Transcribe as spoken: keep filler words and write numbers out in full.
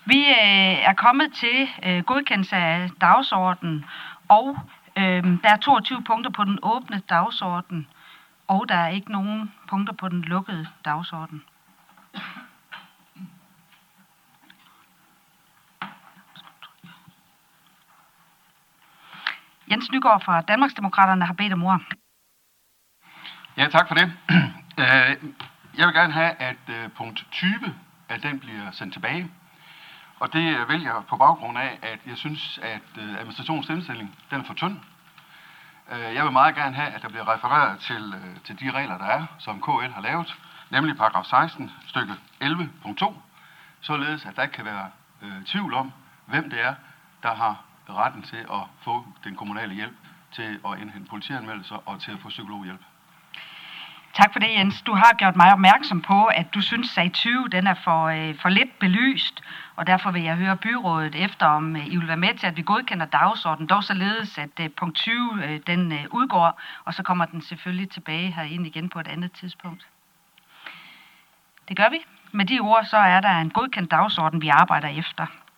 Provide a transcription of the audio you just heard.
Vi øh, er kommet til øh, godkendelse af dagsordenen, og øh, der er toogtyve punkter på den åbne dagsorden, og der er ikke nogen punkter på den lukkede dagsorden. Jens Nygaard fra Danmarksdemokraterne har bedt om ord. Ja, tak for det. Jeg vil gerne have, at punkt tyve, at den bliver sendt tilbage. Og det vil jeg på baggrund af, at jeg synes, at administrationens indstilling, den er for tynd. Jeg vil meget gerne have, at der bliver refereret til, til de regler, der er, som K L har lavet, nemlig paragraf seksten, stykke elleve, punkt to, således at der ikke kan være øh, tvivl om, hvem det er, der har retten til at få den kommunale hjælp til at indhente politianmeldelser og til at få psykologhjælp. Tak for det, Jens. Du har gjort mig opmærksom på, at du synes, at sag tyve den er for, øh, for lidt belyst, og derfor vil jeg høre byrådet efter, om øh, I vil være med til, at vi godkender dagsordenen, dog således, at øh, punkt tyve øh, den øh, udgår, og så kommer den selvfølgelig tilbage herind igen på et andet tidspunkt. Det gør vi. Med de ord, så er der en godkendt dagsorden, vi arbejder efter.